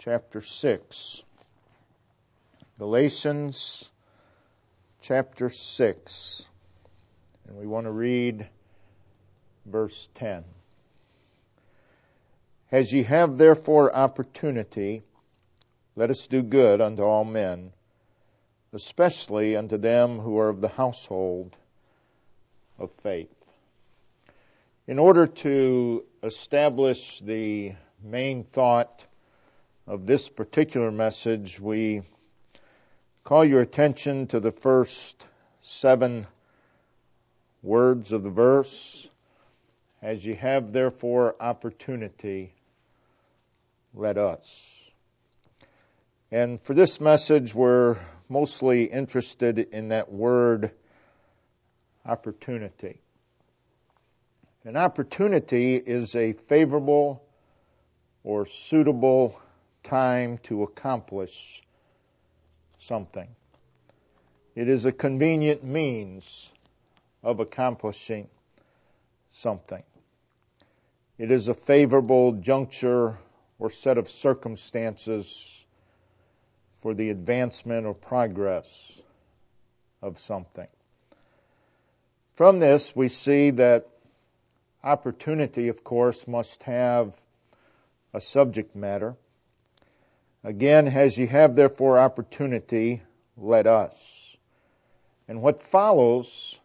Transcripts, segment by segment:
chapter 6. Galatians chapter 6. And we want to read verse 10. As ye have therefore opportunity, let us do good unto all men, especially unto them who are of the household of faith. In order to establish the main thought of this particular message, we call your attention to the first 7 words of the verse. As ye have therefore opportunity, let us. And for this message, we're mostly interested in that word opportunity. An opportunity is a favorable or suitable time to accomplish something. It is a convenient means of accomplishing something. It is a favorable juncture or set of circumstances for the advancement or progress of something. From this, we see that opportunity, of course, must have a subject matter. Again, as ye have therefore opportunity, let us. And what follows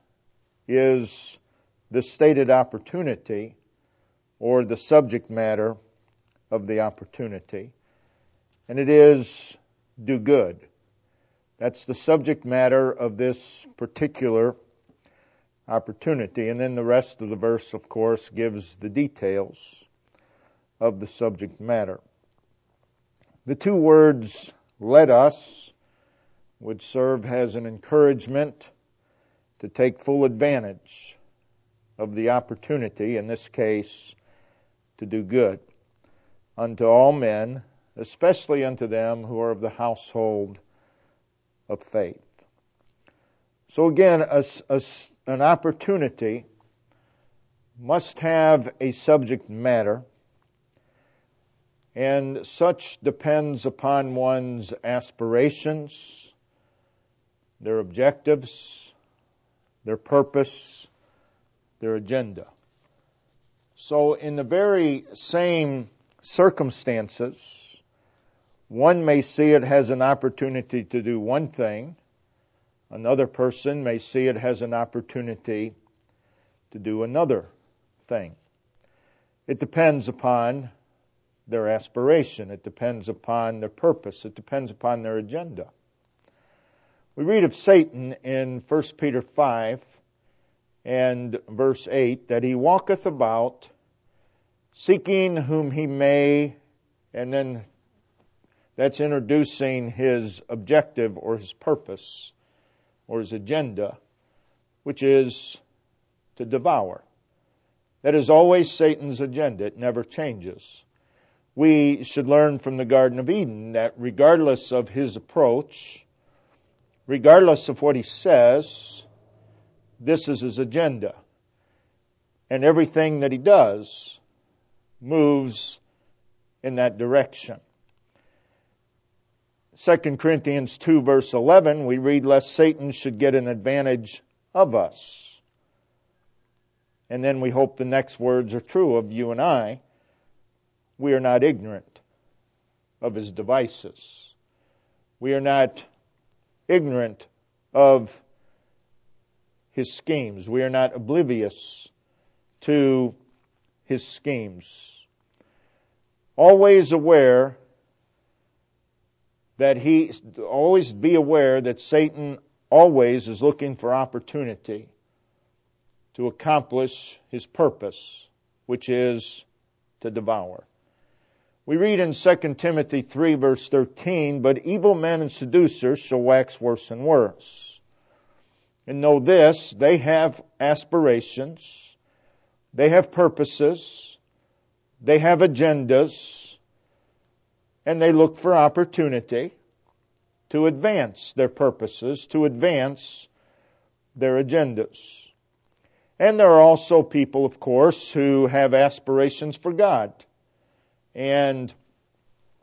is the stated opportunity or the subject matter of the opportunity. And it is do good. That's the subject matter of this particular opportunity. And then the rest of the verse, of course, gives the details of the subject matter. The 2 words, let us, would serve as an encouragement to take full advantage of the opportunity, in this case, to do good unto all men, especially unto them who are of the household of faith. So again, an opportunity must have a subject matter, and such depends upon one's aspirations, their objectives, their purpose, their agenda. So in the very same circumstances, one may see it as an opportunity to do one thing. Another person may see it as an opportunity to do another thing. It depends upon their aspiration. It depends upon their purpose. It depends upon their agenda. We read of Satan in 1 Peter 5 and verse 8 that he walketh about seeking whom he may, and then that's introducing his objective or his purpose or his agenda, which is to devour. That is always Satan's agenda. It never changes. We should learn from the Garden of Eden that regardless of his approach, regardless of what he says, this is his agenda. And everything that he does moves in that direction. 2 Corinthians 2 verse 11, we read, lest Satan should get an advantage of us. And then we hope the next words are true of you and I. We are not ignorant of his devices. We are not ignorant of his schemes. We are not oblivious to his schemes. Always be aware that Satan always is looking for opportunity to accomplish his purpose, which is to devour. We read in 2 Timothy 3 verse 13, but evil men and seducers shall wax worse and worse. And know this, they have aspirations, they have purposes, they have agendas, and they look for opportunity to advance their purposes, to advance their agendas. And there are also people, of course, who have aspirations for God. And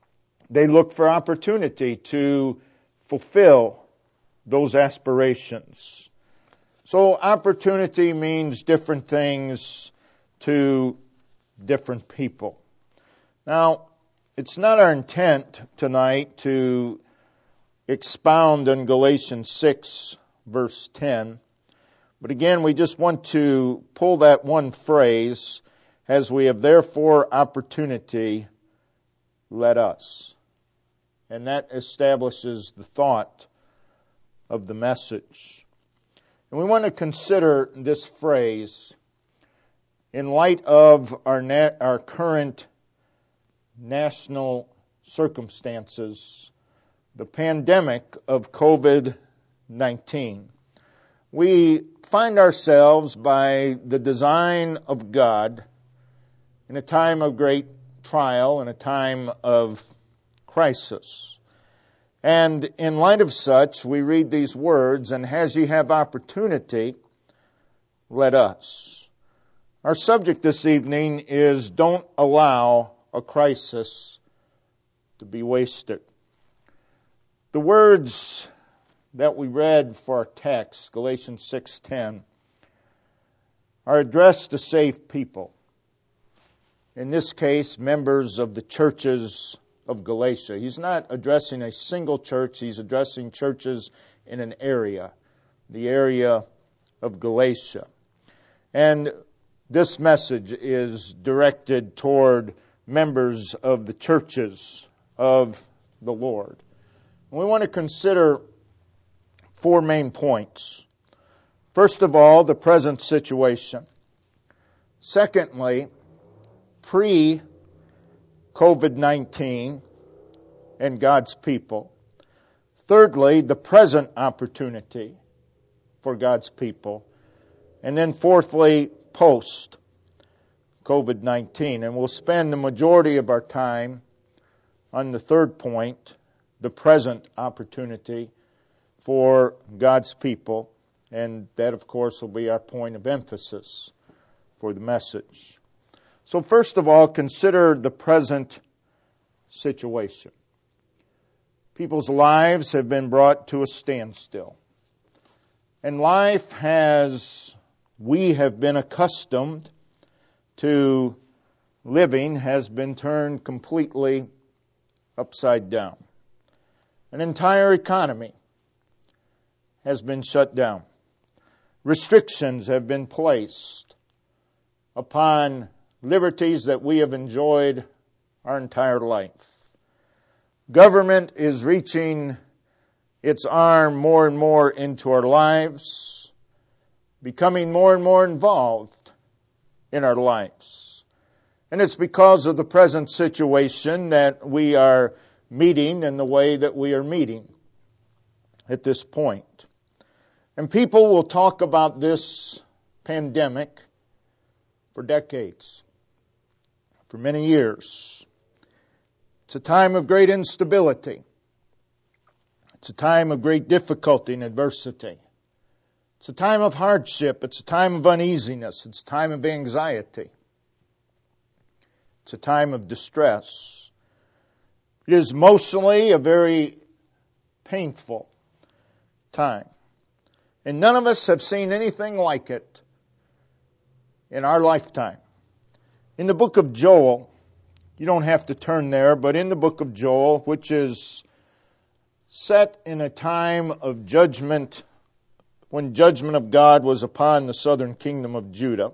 They look for opportunity to fulfill those aspirations. So opportunity means different things to different people. Now, it's not our intent tonight to expound on Galatians 6, verse 10. But again, we just want to pull that one phrase, as we have therefore opportunity, let us. And that establishes the thought of the message. And we want to consider this phrase in light of our current national circumstances, the pandemic of COVID-19. We find ourselves, by the design of God, in a time of great trial, in a time of crisis. And in light of such, we read these words, and as ye have opportunity, let us. Our subject this evening is don't allow a crisis to be wasted. The words that we read for our text, Galatians 6:10, are addressed to saved people. In this case, members of the churches of Galatia. He's not addressing a single church, he's addressing churches in an area, the area of Galatia. And this message is directed toward members of the churches of the Lord. And we want to consider 4 main points. First of all, the present situation. Secondly, pre-COVID-19 and God's people. Thirdly, the present opportunity for God's people. And then fourthly, post-COVID-19. And we'll spend the majority of our time on the third point, the present opportunity for God's people. And that, of course, will be our point of emphasis for the message. So first of all, consider the present situation. People's lives have been brought to a standstill. And life we have been accustomed to living, has been turned completely upside down. An entire economy has been shut down. Restrictions have been placed upon liberties that we have enjoyed our entire life. Government is reaching its arm more and more into our lives, becoming more and more involved in our lives. And it's because of the present situation that we are meeting in the way that we are meeting at this point. And people will talk about this pandemic for decades, for many years. It's a time of great instability. It's a time of great difficulty and adversity. It's a time of hardship. It's a time of uneasiness. It's a time of anxiety. It's a time of distress. It is emotionally a very painful time. And none of us have seen anything like it in our lifetime. In the book of Joel, you don't have to turn there, but in the book of Joel, which is set in a time of judgment, when judgment of God was upon the southern kingdom of Judah,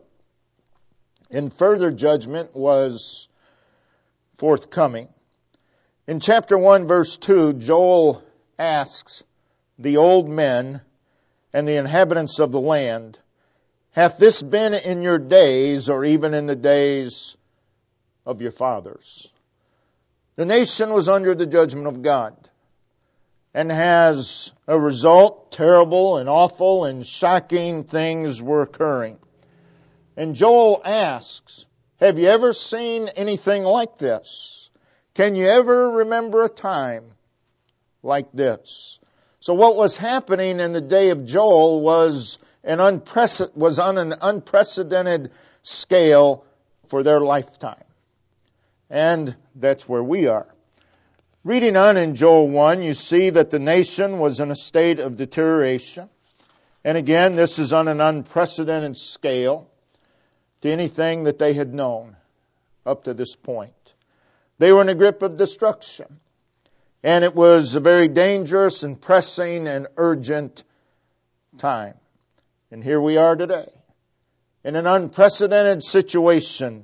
and further judgment was forthcoming. In chapter 1, verse 2, Joel asks the old men and the inhabitants of the land, hath this been in your days, or even in the days of your fathers? The nation was under the judgment of God, and as a result, terrible and awful and shocking things were occurring. And Joel asks, have you ever seen anything like this? Can you ever remember a time like this? So what was happening in the day of Joel was on an unprecedented scale for their lifetime. And that's where we are. Reading on in Joel 1, you see that the nation was in a state of deterioration. And again, this is on an unprecedented scale to anything that they had known up to this point. They were in a grip of destruction. And it was a very dangerous and pressing and urgent time. And here we are today, in an unprecedented situation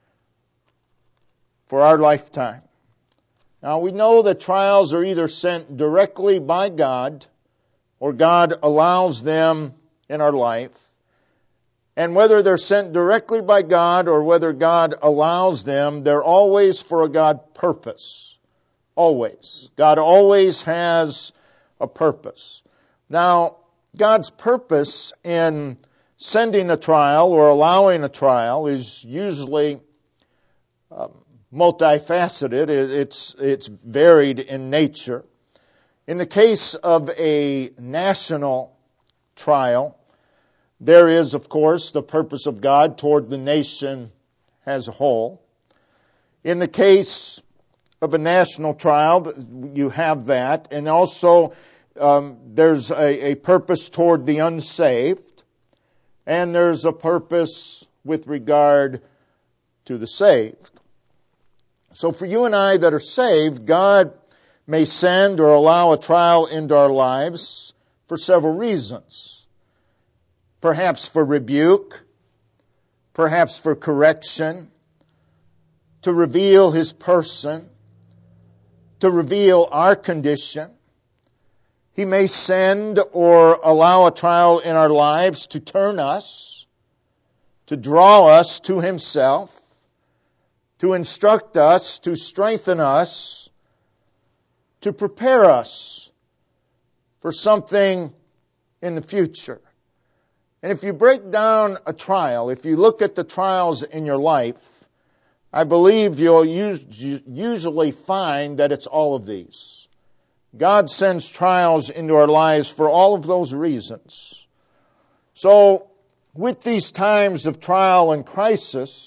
for our lifetime. Now, we know that trials are either sent directly by God or God allows them in our life. And whether they're sent directly by God or whether God allows them, they're always for a God purpose. Always. God always has a purpose. Now, God's purpose in sending a trial or allowing a trial is usually multifaceted. It's varied in nature. In the case of a national trial, there is, of course, the purpose of God toward the nation as a whole. In the case of a national trial, you have that. And also, there's a purpose toward the unsaved. And there's a purpose with regard to the saved. So for you and I that are saved, God may send or allow a trial into our lives for several reasons. Perhaps for rebuke, perhaps for correction, to reveal His person, to reveal our condition. He may send or allow a trial in our lives to turn us, to draw us to Himself, to instruct us, to strengthen us, to prepare us for something in the future. And if you break down a trial, if you look at the trials in your life, I believe you'll usually find that it's all of these. God sends trials into our lives for all of those reasons. So, with these times of trial and crisis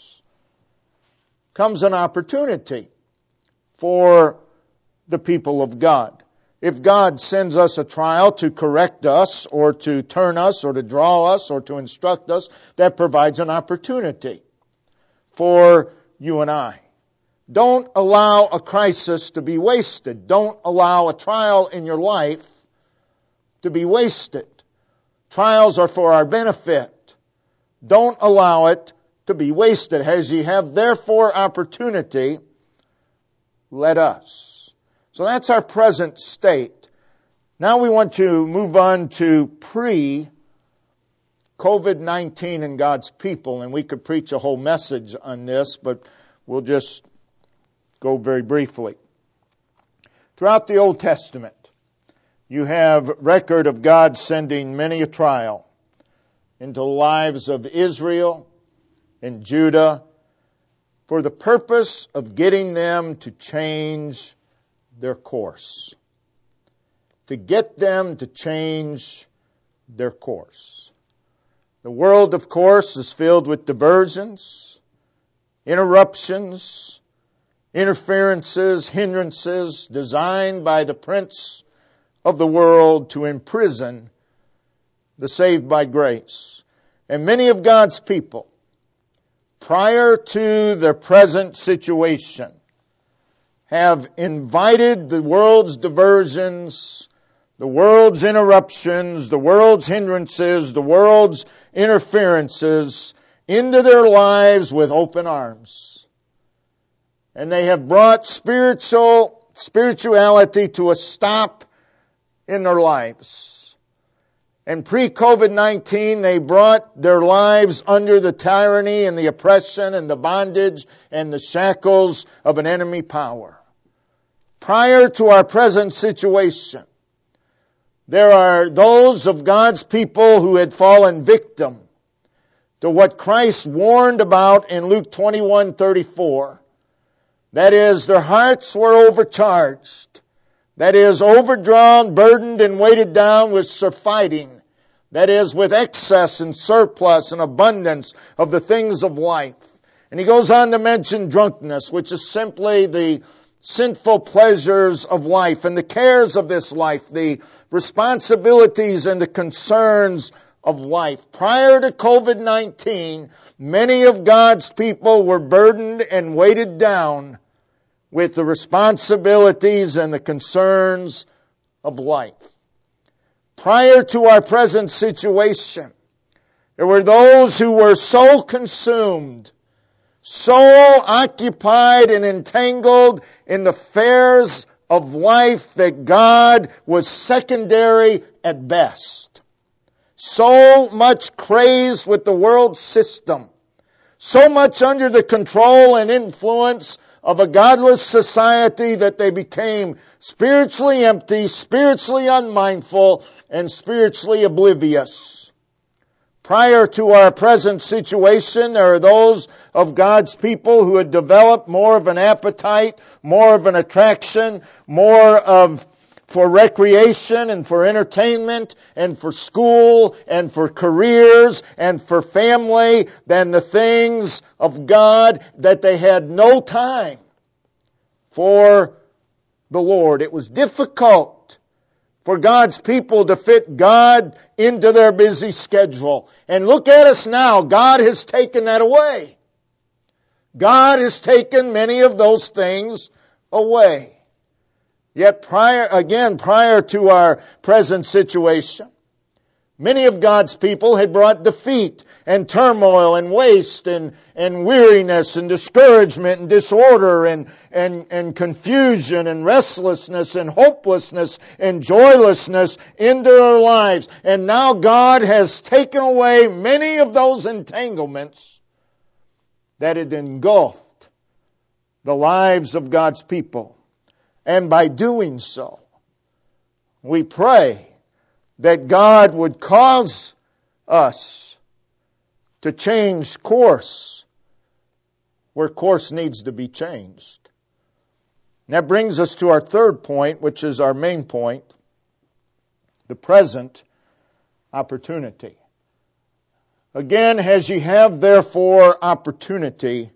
comes an opportunity for the people of God. If God sends us a trial to correct us or to turn us or to draw us or to instruct us, that provides an opportunity for you and I. Don't allow a crisis to be wasted. Don't allow a trial in your life to be wasted. Trials are for our benefit. Don't allow it to be wasted. As ye have therefore opportunity, let us. So that's our present state. Now we want to move on to pre-COVID-19 and God's people. And we could preach a whole message on this, but we'll just go very briefly. Throughout the Old Testament, you have record of God sending many a trial into the lives of Israel and Judah for the purpose of getting them to change their course. To get them to change their course. The world, of course, is filled with diversions, interruptions, interferences, hindrances designed by the prince of the world to imprison the saved by grace. And many of God's people, prior to their present situation, have invited the world's diversions, the world's interruptions, the world's hindrances, the world's interferences into their lives with open arms. And they have brought spirituality to a stop in their lives. And pre-COVID-19, they brought their lives under the tyranny and the oppression and the bondage and the shackles of an enemy power. Prior to our present situation, there are those of God's people who had fallen victim to what Christ warned about in Luke 21:34. That is, their hearts were overcharged. That is, overdrawn, burdened, and weighted down with surfeiting. That is, with excess and surplus and abundance of the things of life. And he goes on to mention drunkenness, which is simply the sinful pleasures of life and the cares of this life, the responsibilities and the concerns of life. Prior to COVID-19, many of God's people were burdened and weighted down with the responsibilities and the concerns of life. Prior to our present situation, there were those who were so consumed, so occupied and entangled in the affairs of life that God was secondary at best. So much crazed with the world system, so much under the control and influence of a godless society that they became spiritually empty, spiritually unmindful, and spiritually oblivious. Prior to our present situation, there are those of God's people who had developed more of an appetite, more of an attraction, for recreation and for entertainment and for school and for careers and for family than the things of God, that they had no time for the Lord. It was difficult for God's people to fit God into their busy schedule. And look at us now. God has taken that away. God has taken many of those things away. Yet prior to our present situation, many of God's people had brought defeat and turmoil and waste and weariness and discouragement and disorder and confusion and restlessness and hopelessness and joylessness into their lives. And now God has taken away many of those entanglements that had engulfed the lives of God's people. And by doing so, we pray that God would cause us to change course where course needs to be changed. And that brings us to our third point, which is our main point, the present opportunity. Again, as ye have therefore opportunity,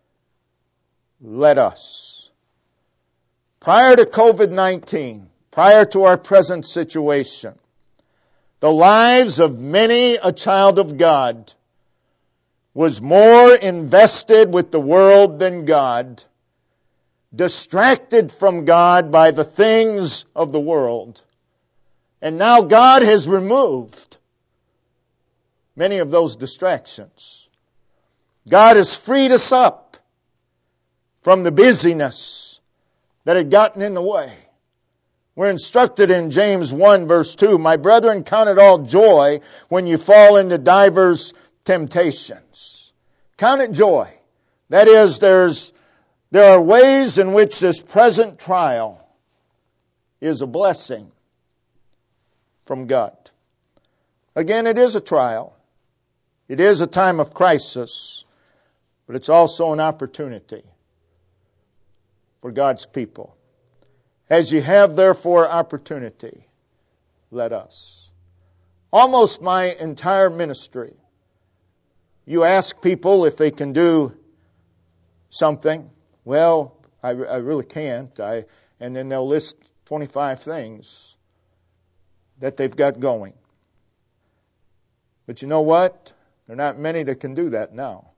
let us. Prior to COVID-19, prior to our present situation, the lives of many a child of God was more invested with the world than God, distracted from God by the things of the world. And now God has removed many of those distractions. God has freed us up from the busyness that had gotten in the way. We're instructed in James 1 verse 2, my brethren, count it all joy when you fall into divers temptations. Count it joy. That is, there are ways in which this present trial is a blessing from God. Again, it is a trial. It is a time of crisis, but it's also an opportunity for God's people. As you have therefore opportunity, let us. Almost my entire ministry, you ask people if they can do something. Well, I really can't. And then they'll list 25 things that they've got going. But you know what? There are not many that can do that now.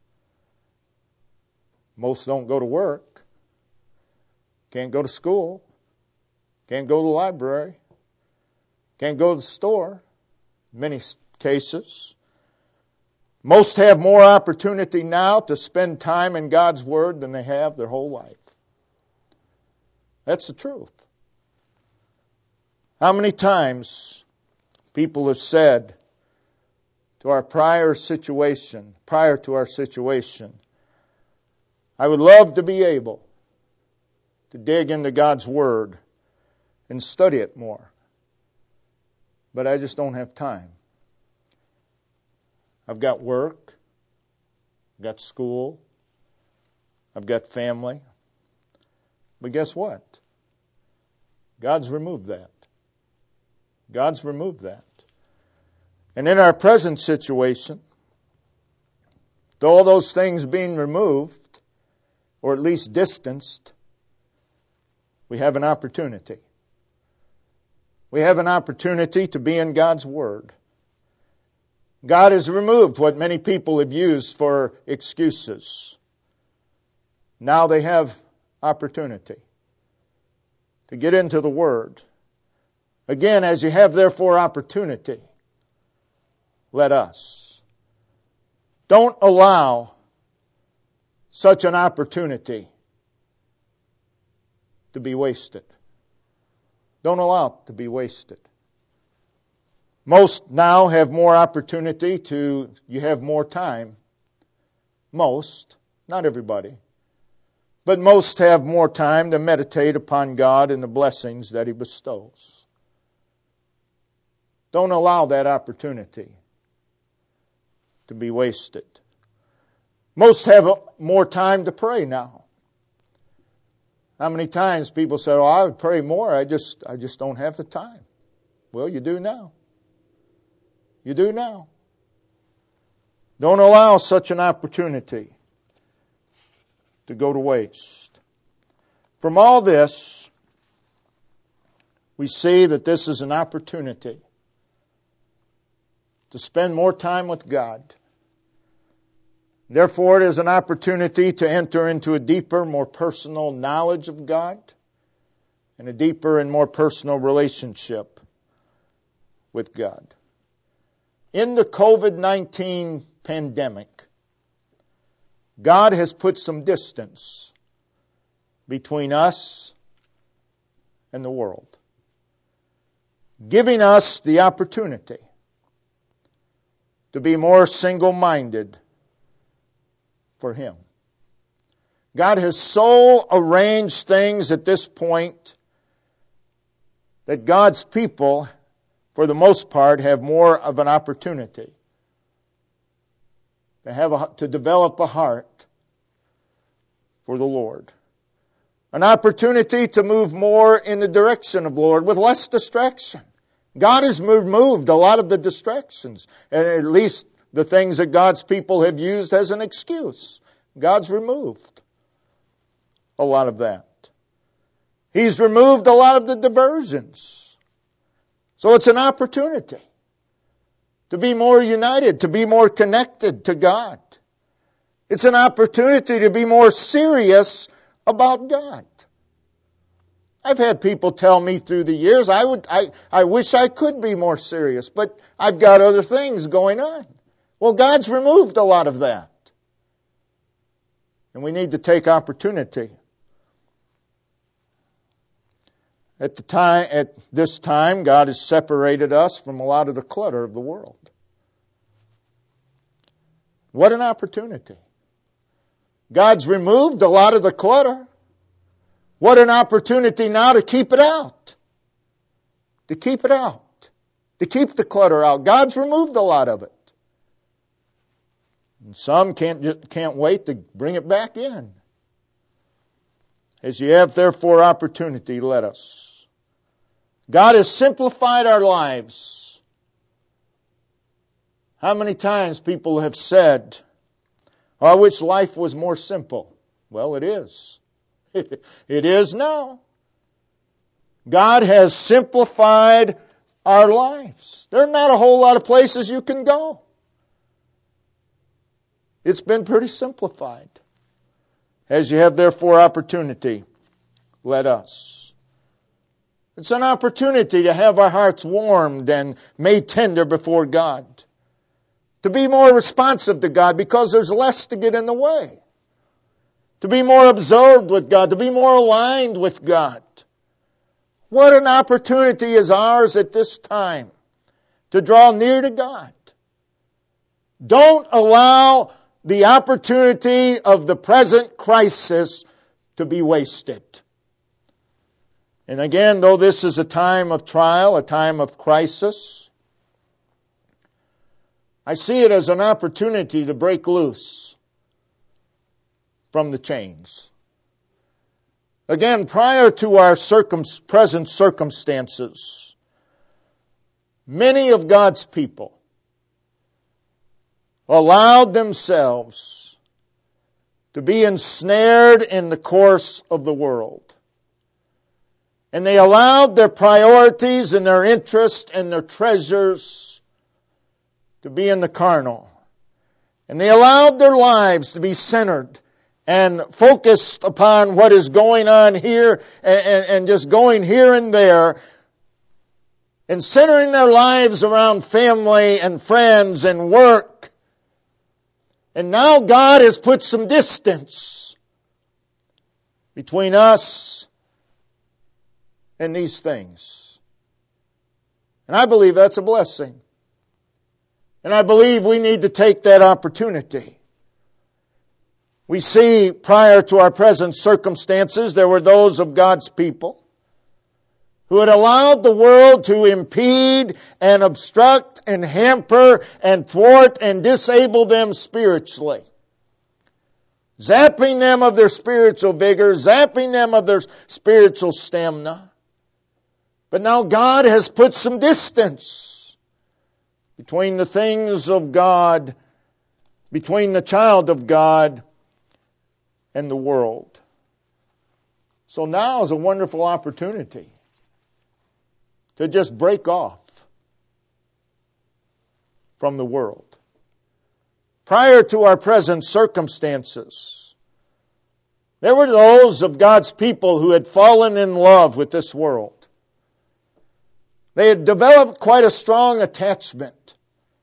Most don't go to work. Can't go to school. Can't go to the library. Can't go to the store. In many cases. Most have more opportunity now to spend time in God's Word than they have their whole life. That's the truth. How many times people have said to our prior to our situation, I would love to be able to dig into God's Word and study it more. But I just don't have time. I've got work. I've got school. I've got family. But guess what? God's removed that. God's removed that. And in our present situation, with all those things being removed, or at least distanced, We have an opportunity. We have an opportunity to be in God's Word. God has removed what many people have used for excuses. Now they have opportunity to get into the Word. Again, as you have therefore opportunity, let us. Don't allow such an opportunity to be wasted. Don't allow it to be wasted. Most now have more opportunity you have more time. Most, not everybody. But most have more time to meditate upon God and the blessings that He bestows. Don't allow that opportunity to be wasted. Most have more time to pray now. How many times people say, "Oh, I would pray more. I just don't have the time." Well, you do now. You do now. Don't allow such an opportunity to go to waste. From all this, we see that this is an opportunity to spend more time with God. Therefore, it is an opportunity to enter into a deeper, more personal knowledge of God and a deeper and more personal relationship with God. In the COVID-19 pandemic, God has put some distance between us and the world, giving us the opportunity to be more single-minded for Him. God has so arranged things at this point that God's people, for the most part, have more of an opportunity to develop a heart for the Lord. An opportunity to move more in the direction of the Lord with less distraction. God has removed a lot of the distractions, and at least the things that God's people have used as an excuse. God's removed a lot of that. He's removed a lot of the diversions. So it's an opportunity to be more united, to be more connected to God. It's an opportunity to be more serious about God. I've had people tell me through the years, I wish I could be more serious, but I've got other things going on. Well, God's removed a lot of that. And we need to take opportunity. At this time, God has separated us from a lot of the clutter of the world. What an opportunity. God's removed a lot of the clutter. What an opportunity now to keep it out. To keep it out. To keep the clutter out. God's removed a lot of it. And some can't wait to bring it back in. As you have therefore opportunity, let us. God has simplified our lives. How many times people have said, "Oh, I wish life was more simple." Well, it is. It is now. God has simplified our lives. There are not a whole lot of places you can go. It's been pretty simplified. As you have therefore opportunity, let us. It's an opportunity to have our hearts warmed and made tender before God. To be more responsive to God because there's less to get in the way. To be more absorbed with God, to be more aligned with God. What an opportunity is ours at this time to draw near to God. Don't allow the opportunity of the present crisis to be wasted. And again, though this is a time of trial, a time of crisis, I see it as an opportunity to break loose from the chains. Again, prior to our present circumstances, many of God's people allowed themselves to be ensnared in the course of the world. And they allowed their priorities and their interests and their treasures to be in the carnal. And they allowed their lives to be centered and focused upon what is going on here and just going here and there, and centering their lives around family and friends and work. And now God has put some distance between us and these things. And I believe that's a blessing. And I believe we need to take that opportunity. We see prior to our present circumstances, there were those of God's people who had allowed the world to impede and obstruct and hamper and thwart and disable them spiritually. Zapping them of their spiritual vigor, zapping them of their spiritual stamina. But now God has put some distance between the things of God, between the child of God and the world. So now is a wonderful opportunity to just break off from the world. Prior to our present circumstances, there were those of God's people who had fallen in love with this world. They had developed quite a strong attachment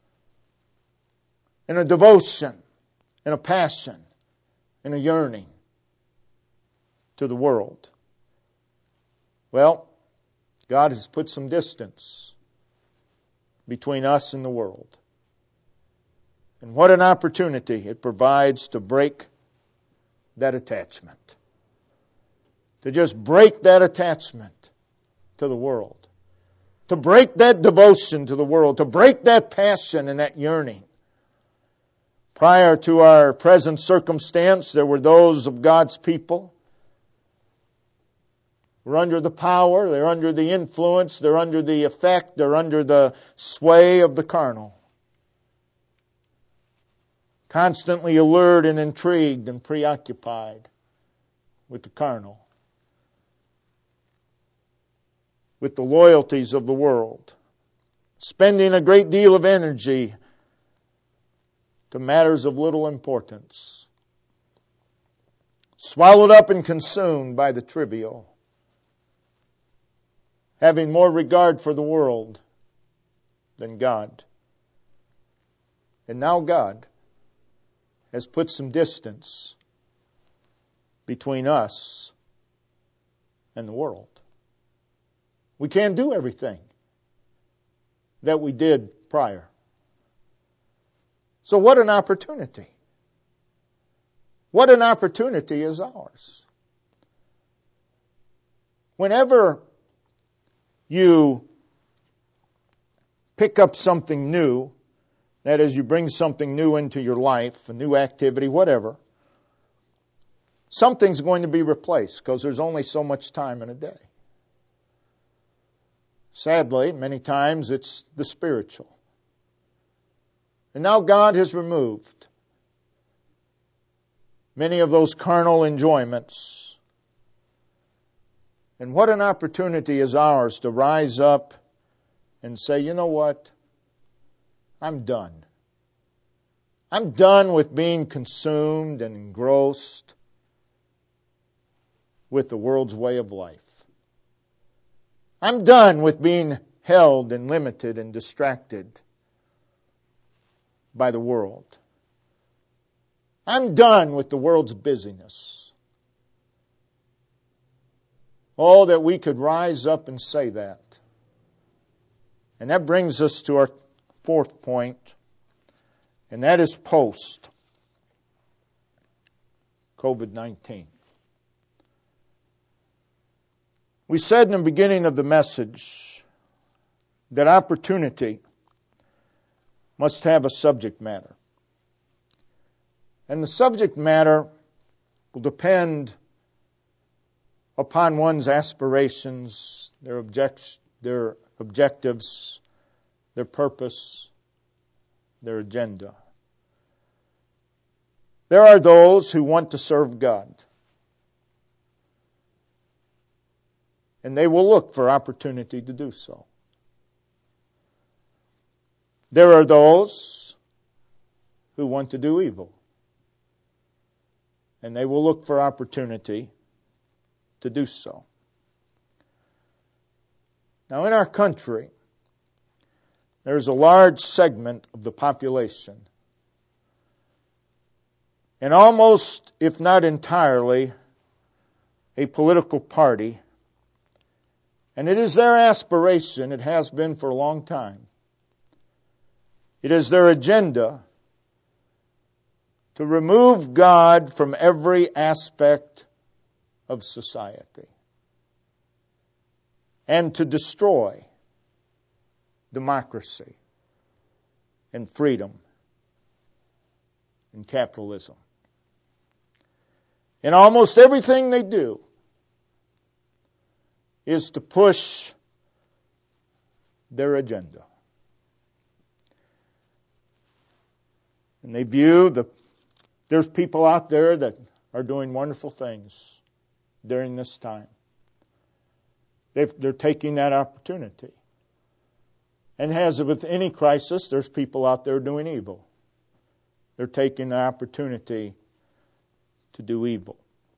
and a devotion and a passion and a yearning to the world. Well, God has put some distance between us and the world. And what an opportunity it provides to break that attachment. To just break that attachment to the world. To break that devotion to the world. To break that passion and that yearning. Prior to our present circumstance, there were those of God's people who were under the power, they're under the influence, they're under the effect, they're under the sway of the carnal. Constantly alert and intrigued and preoccupied with the carnal, with the loyalties of the world, spending a great deal of energy to matters of little importance, swallowed up and consumed by the trivial, having more regard for the world than God. And now God has put some distance between us and the world. We can't do everything that we did prior. So what an opportunity. What an opportunity is ours. Whenever you pick up something new, that is, you bring something new into your life, a new activity, whatever, something's going to be replaced because there's only so much time in a day. Sadly, many times it's the spiritual. And now God has removed many of those carnal enjoyments. And what an opportunity is ours to rise up and say, you know what? I'm done. I'm done with being consumed and engrossed with the world's way of life. I'm done with being held and limited and distracted by the world. I'm done with the world's busyness. Oh, that we could rise up and say that. And that brings us to our fourth point, and that is post COVID-19. We said in the beginning of the message that opportunity must have a subject matter. And the subject matter will depend upon one's aspirations, their objectives, their purpose, their agenda. There are those who want to serve God. And they will look for opportunity to do so. There are those who want to do evil. And they will look for opportunity to do so. Now, in our country, there's a large segment of the population, and almost, if not entirely, a political party, and it is their aspiration, it has been for a long time, it is their agenda to remove God from every aspect of society and to destroy democracy and freedom and capitalism. And almost everything they do is to push their agenda. And they view there's people out there that are doing wonderful things during this time. They're taking that opportunity. And as with any crisis, there's people out there doing evil. They're taking the opportunity to do evil.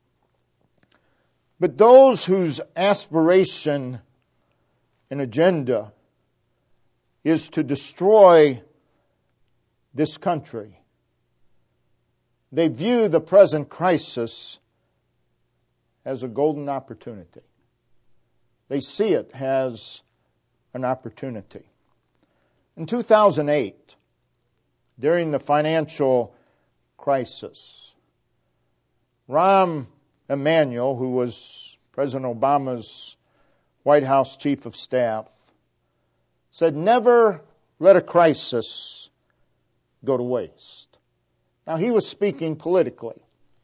But those whose aspiration and agenda is to destroy this country, they view the present crisis as a golden opportunity. They see it as an opportunity. In 2008, during the financial crisis, Rahm Emanuel, who was President Obama's White House Chief of Staff, said, "Never let a crisis go to waste." Now, he was speaking politically.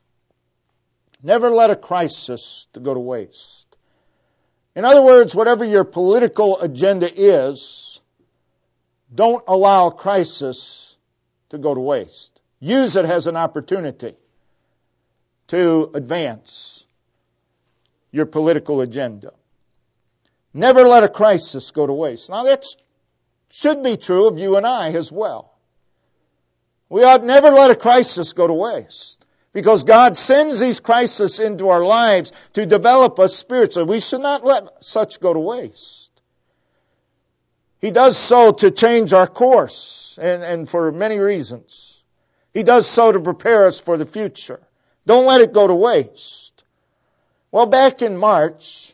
Never let a crisis to go to waste. In other words, whatever your political agenda is, don't allow a crisis to go to waste. Use it as an opportunity to advance your political agenda. Never let a crisis go to waste. Now, that should be true of you and I as well. We ought never let a crisis go to waste, because God sends these crises into our lives to develop us spiritually. We should not let such go to waste. He does so to change our course, and for many reasons. He does so to prepare us for the future. Don't let it go to waste. Well, back in March,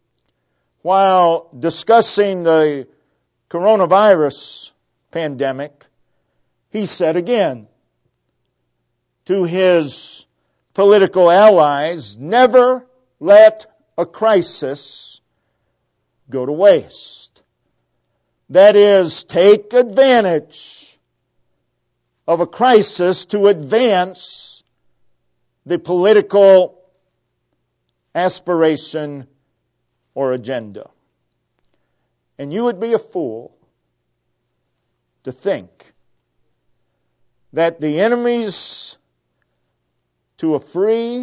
while discussing the coronavirus pandemic, he said again to his political allies, never let a crisis go to waste. That is, take advantage of a crisis to advance the political aspiration or agenda. And you would be a fool to think that the enemies to a free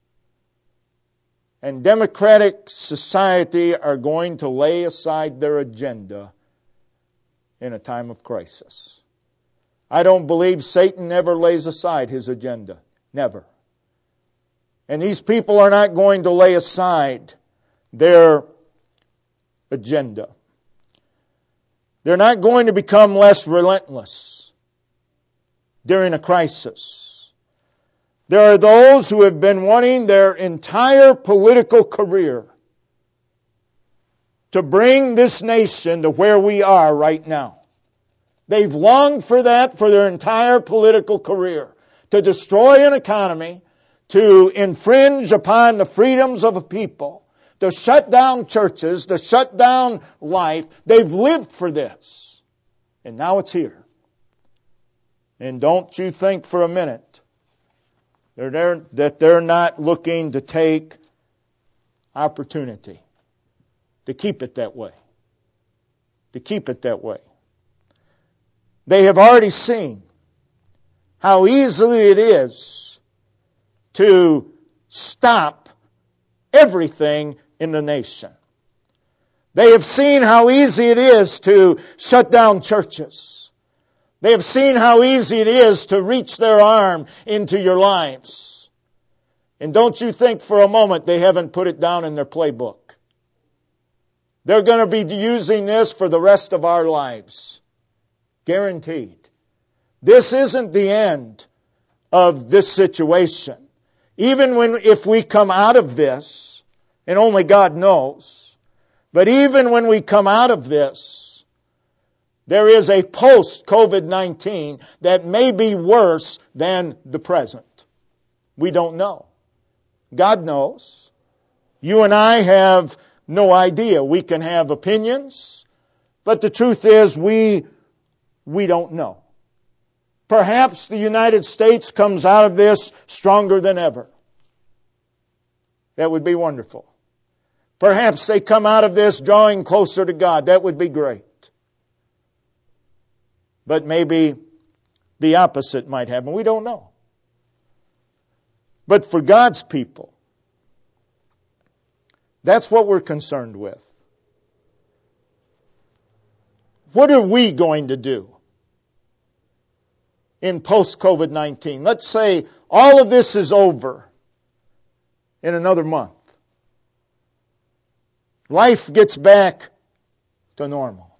and democratic society are going to lay aside their agenda in a time of crisis. I don't believe Satan ever lays aside his agenda. Never. And these people are not going to lay aside their agenda. They're not going to become less relentless during a crisis. There are those who have been wanting their entire political career to bring this nation to where we are right now. They've longed for that for their entire political career, to destroy an economy, to infringe upon the freedoms of a people, to shut down churches, to shut down life. They've lived for this. And now it's here. And don't you think for a minute that they're not looking to take opportunity to keep it that way. To keep it that way. They have already seen how easily it is to stop everything in the nation. They have seen how easy it is to shut down churches. They have seen how easy it is to reach their arm into your lives. And don't you think for a moment they haven't put it down in their playbook. They're going to be using this for the rest of our lives. Guaranteed. This isn't the end of this situation. Even if we come out of this, and only God knows, but even when we come out of this, there is a post-COVID-19 that may be worse than the present. We don't know. God knows. You and I have no idea. We can have opinions, but the truth is we don't know. Perhaps the United States comes out of this stronger than ever. That would be wonderful. Perhaps they come out of this drawing closer to God. That would be great. But maybe the opposite might happen. We don't know. But for God's people, that's what we're concerned with. What are we going to do in post-COVID-19? Let's say all of this is over in another month. Life gets back to normal.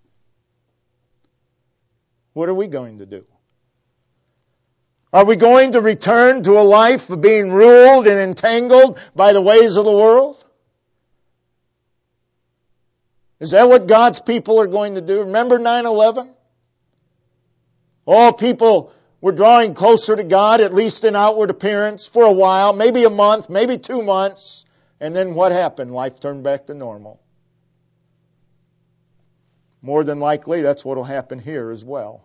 What are we going to do? Are we going to return to a life of being ruled and entangled by the ways of the world? Is that what God's people are going to do? Remember 9/11? All people were drawing closer to God, at least in outward appearance, for a while, maybe a month, maybe 2 months. And then what happened? Life turned back to normal. More than likely, that's what will happen here as well.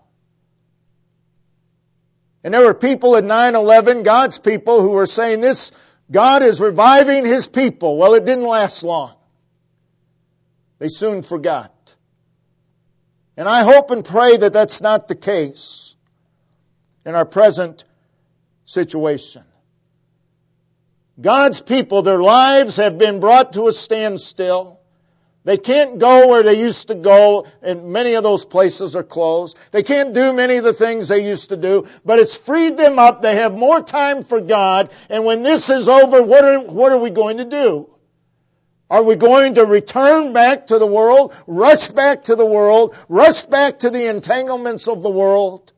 And there were people at 9/11, God's people, who were saying this, God is reviving His people. Well, it didn't last long. They soon forgot. And I hope and pray that that's not the case in our present situation. God's people, their lives have been brought to a standstill. They can't go where they used to go, and many of those places are closed. They can't do many of the things they used to do, but it's freed them up. They have more time for God, and when this is over, what are we going to do? Are we going to return back to the world, rush back to the world, rush back to the entanglements of the world?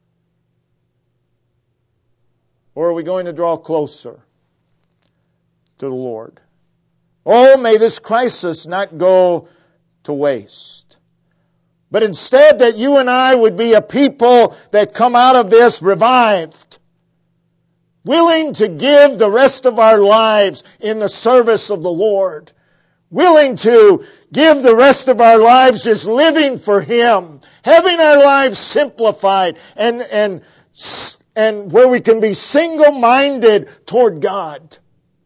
Or are we going to draw closer to the Lord? Oh, may this crisis not go to waste. But instead that you and I would be a people that come out of this revived, willing to give the rest of our lives in the service of the Lord, willing to give the rest of our lives just living for Him, having our lives simplified and where we can be single-minded toward God.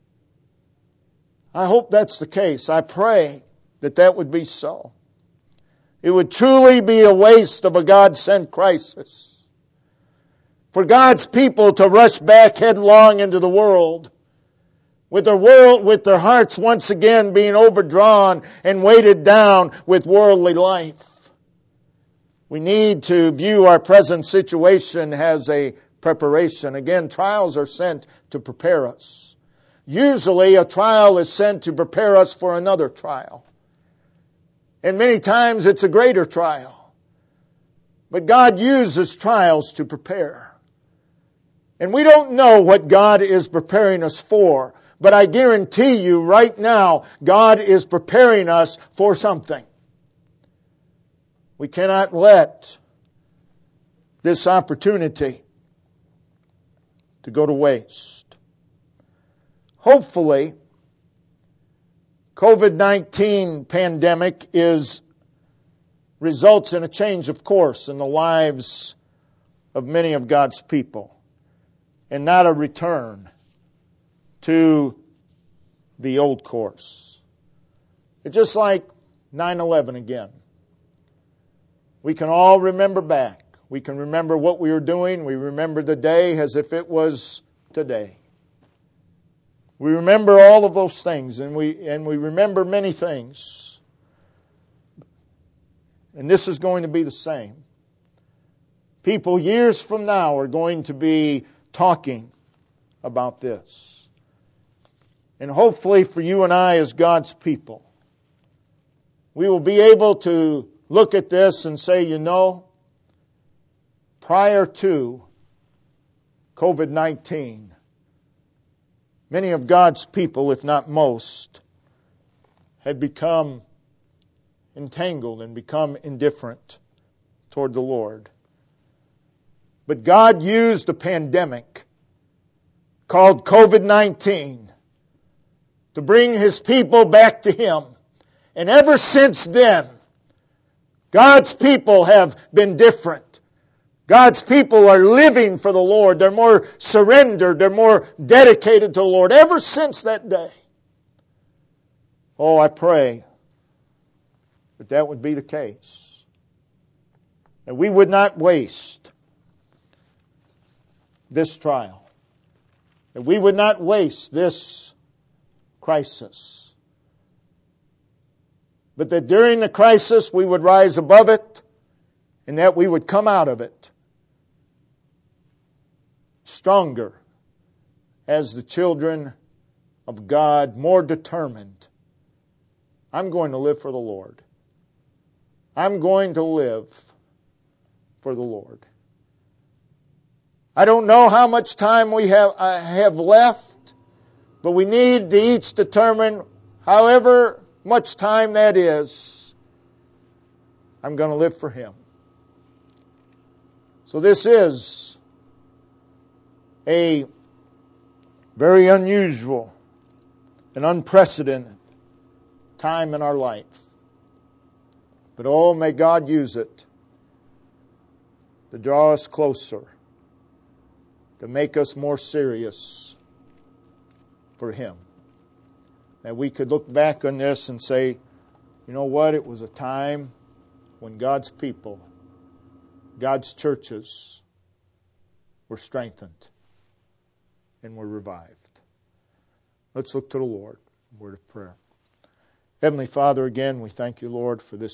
I hope that's the case. I pray that that would be so. It would truly be a waste of a God-sent crisis for God's people to rush back headlong into the world, with their hearts once again being overdrawn and weighted down with worldly life. We need to view our present situation as a preparation. Again, trials are sent to prepare us. Usually a trial is sent to prepare us for another trial. And many times it's a greater trial. But God uses trials to prepare. And we don't know what God is preparing us for. But I guarantee you right now, God is preparing us for something. We cannot let this opportunity to go to waste. Hopefully, COVID-19 pandemic results in a change of course in the lives of many of God's people, and not a return to the old course. It's just like 9/11 again. We can all remember back. We can remember what we were doing. We remember the day as if it was today. We remember all of those things, and we remember many things. And this is going to be the same. People years from now are going to be talking about this. And hopefully for you and I as God's people, we will be able to look at this and say, you know, prior to COVID-19, many of God's people, if not most, had become entangled and become indifferent toward the Lord. But God used a pandemic called COVID-19 to bring His people back to Him. And ever since then, God's people have been different. God's people are living for the Lord. They're more surrendered. They're more dedicated to the Lord ever since that day. Oh, I pray that would be the case. That we would not waste this trial. That we would not waste this crisis. But that during the crisis we would rise above it and that we would come out of it stronger as the children of God, more determined. I'm going to live for the Lord. I'm going to live for the Lord. I don't know how much time we have left, but we need to each determine, however much time that is, I'm going to live for Him. So this is a very unusual and unprecedented time in our life. But oh, may God use it to draw us closer, to make us more serious for Him. That we could look back on this and say, you know what, it was a time when God's people, God's churches were strengthened and were revived. Let's look to the Lord. Word of prayer. Heavenly Father, again, we thank you, Lord, for this